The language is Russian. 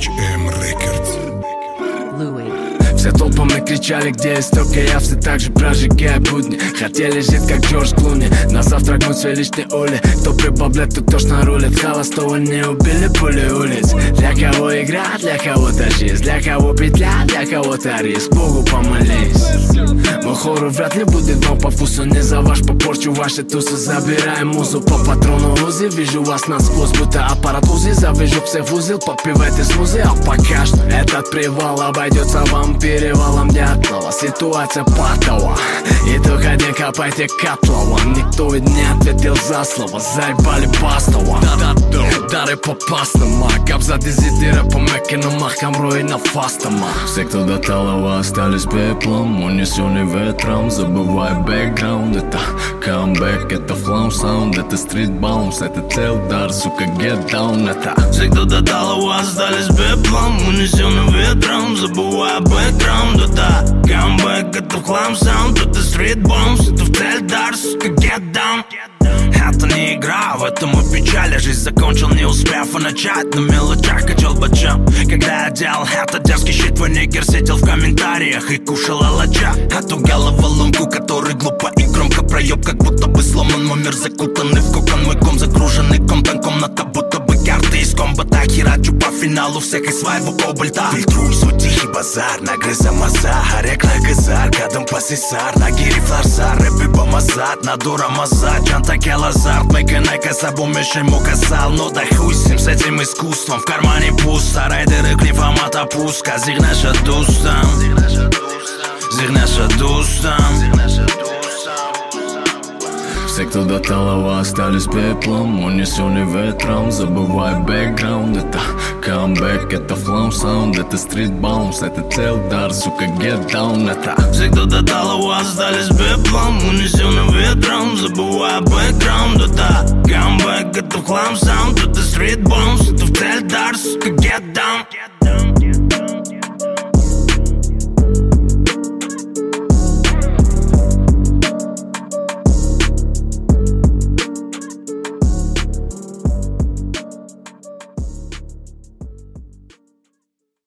HM Records. Все толпами кричали, где исток, и я все так же прожигаю будни. Хотели жить, как Джордж Клуни, на завтрак мой свой личный ули. Кто при бабле, тут точно рулит. Холостого не убили пули улиц. Для кого игра, для кого-то жизнь, для кого петля, для кого-то риск. Богу помолись. Мой хоррор вряд ли будет вам по вкусу. Не за ваш попорчу ваши тусы. Забираем музу по патрону УЗИ. Вижу вас насквозь, будто аппарат УЗИ. Завяжу всех в узел, попивайте смузи. А пока что этот привал обойдется вам перевалом Дятлова. Ситуация патова, и только не копайте котлован. Никто ведь не ответил за слово. Заебали Бастова. Дары попасному, капза дезидира по Меккину, Махамру и на фастама. Все, кто до талого, остались пеплом, унесенный ветром. Забывай бэкграунд, это камбэк, это флам саунд, это стрит баунс, это телдар, сука, get down, это. Все, кто до талого, остались пеплом, унесенный ветром. Забывай бэкграунд, это камбэк, это флам саунд, это стрит баунс, это телдар, сука, get down. Это не игра, в этом и печаль. Жизнь закончил, не успев начать. На мелочах качал бочам. Когда я делал это, дерзкий щит, твой нигер сидел в комментариях и кушал алача. Эту головоломку, который глупо и громко проеб, как будто бы сломан мой мир, закутанный в кокон. Мой ком загруженный контент, комната будто бы карты из комбата. Херачу по финалу всех из своего кобальта. Фильтруй свой тихий базар, нагрыза маза. Орек на газар, кадам пасисар. Нагири фларсар, рэпи бомазат. Надура мазат, чанта келазарт. Мэйкэнай касабу мешай му касал. Но да хуй с ним, с этим искусством. В кармане пусто, райдеры клифомат опуска. Зигнаша дустам, зигнаша дустам. Все, кто до талого, остались пеплом, унесенный ветром. Забывай бэкграунд, это камбэк, это флам саунд, это стрит баунс, это телдар, сука, get down, это. Все, кто до талого, остались пеплом, унесенный ветром. Забывай бэкграунд, это камбэк, это флам саунд, это стрит баунс, это телдар, сука, get down.